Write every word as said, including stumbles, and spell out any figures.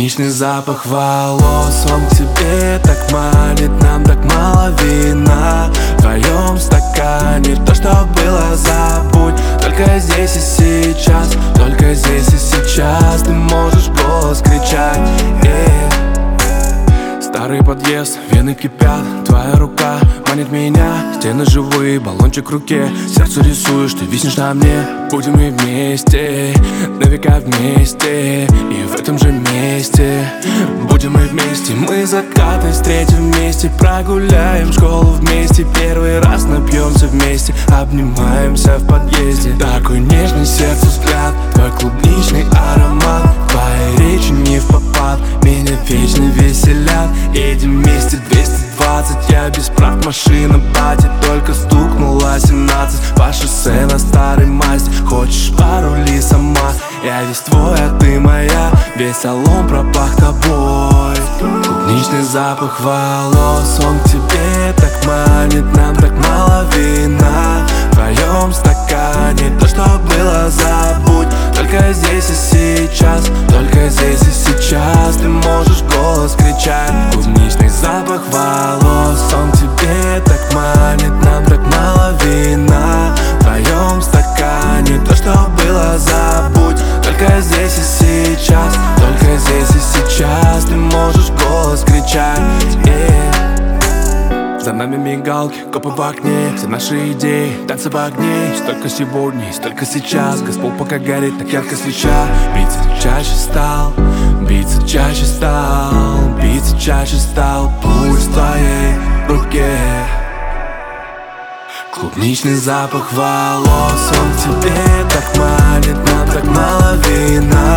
Клубничный запах волос, он к тебе так манит. Нам так мало вина в твоем стакане. То, что было, забудь. Только здесь и сейчас, только здесь и сейчас ты можешь голос кричать, yeah. Старый подъезд, вены кипят, твоя рука манит меня. Стены живые, баллончик в руке, сердце рисуешь, ты виснешь на мне. Будем мы вместе, на века вместе, и в этом же месте. Будем мы вместе, мы закаты встретим вместе. Прогуляем школу вместе, первый раз напьемся вместе. Обнимаемся в подъезде, такой нежный сердцу взгляд. Твой клубничный аромат, твои речи не в попад меня вечно веселят. Едем вместе двести двадцать, я без прав, машина батя только стукнула семнадцать. По шоссе на старой Мазде, хочешь пароли сама. Я весь твой, а ты моя, весь салон пропах тобой. Клубничный запах волос, он к тебе так манит. Нам так мало вина в твоем стакане. То, что было, забудь. Только здесь и сейчас, только здесь и сейчас ты можешь голос кричать. Клубничный запах волос, он к тебе так манит. Нам так мало вина в твоем стакане. То, что было, забудь. Только здесь и сейчас, только здесь и сейчас ты можешь голос кричать, yeah. За нами мигалки, копы в окне, все наши идеи, танцы в огне. Столько сегодня и столько сейчас, Газпол пока горит, так ярко свеча. Биться чаще стал, биться чаще стал, биться чаще стал пульс в твоей руке. Клубничный запах волос, он к тебе так манит. Нам так мало вина